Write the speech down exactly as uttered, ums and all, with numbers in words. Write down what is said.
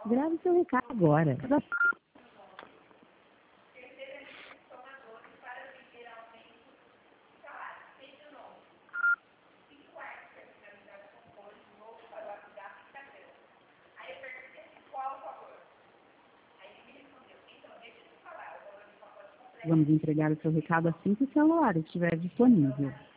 Grave seu recado agora. Vamos entregar o seu recado assim que o celular estiver disponível.